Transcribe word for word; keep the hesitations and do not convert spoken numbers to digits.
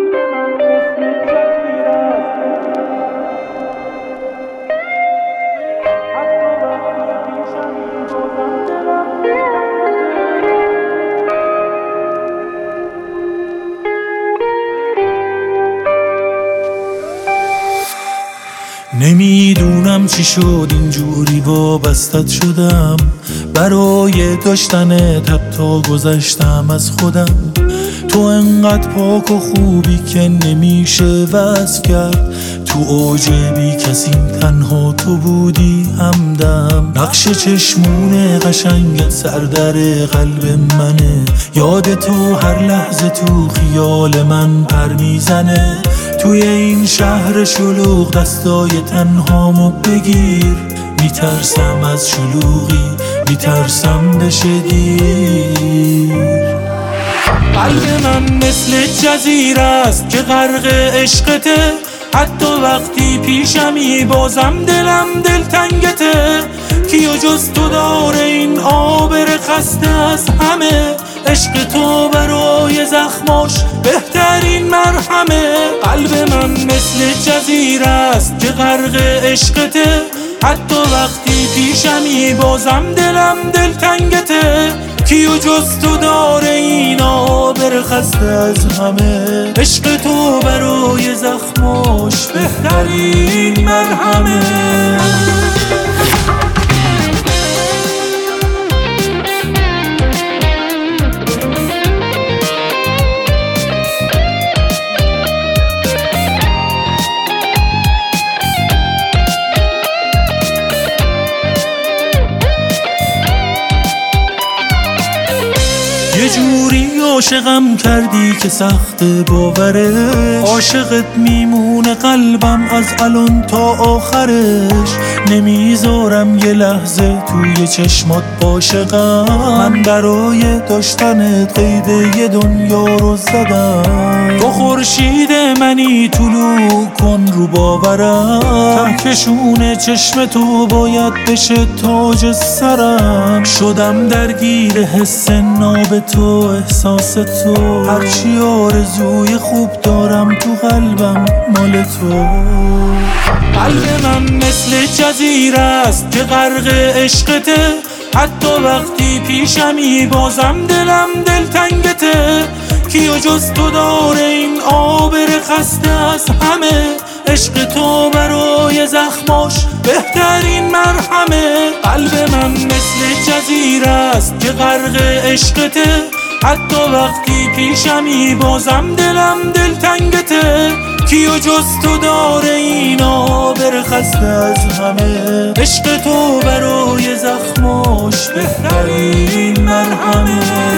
نمیدونم چی شد اینجوری وابستت شدم، برای داشتنت حتی گذشتم از خودم. تو انقدر پاک و خوبی که نمیشه وصف کرد، تو اوج بی کسیم تنها تو بودی همدم. نقش چشمون قشنگت سردر قلب منه، یاد تو هر لحظه تو خیال من پر میزنه. توی این شهر شلوغ دستای تنهامو بگیر، میترسم از شلوغی، میترسم بشه دیر. قلب من مثل جزیره است که غرق عشقته، حتی وقتی پیشمی بازم دلم دلتنگته. کیو جز تو داره این آبر خسته از همه، عشق تو برای زخماش بهترین مرهمه. قلب من مثل جزیره است که غرق عشقته، حتی وقتی پیشمی بازم دلم دلتنگته. کیو جز تو داره این آبر خسته از همه، عشق تو برای زخماش بهترین مرهمه. یه جوری عاشقم کردی که سخت باورش، عاشقت میمونه قلبم از الان تا آخرش. نمیذارم یه لحظه توی چشمات باشقم، من برای داشتنت قید یه دنیا رو زدم. تو خورشید منی طلوع کن رو باورم، کهکشون چشم تو باید بشه تاج سرم. شدم درگیر حس ناب تو، احساس تو، هرچی آرزوی خوب دارم تو قلبم مال تو. قلب من مثل جزیره است که غرق عشقته، حتی وقتی پیشمی بازم دلم دلتنگته. کیو جز تو داره این آبر خسته از همه، عشق تو برای زخماش بهترین مرهمه. قلب من مثل جزیره است که غرق عشقته، حتی وقتی پیشمی بازم دلم دلتنگته. کیو جز تو داره این آبر خسته از همه، عشق تو برای زخماش بهترین مرهمه.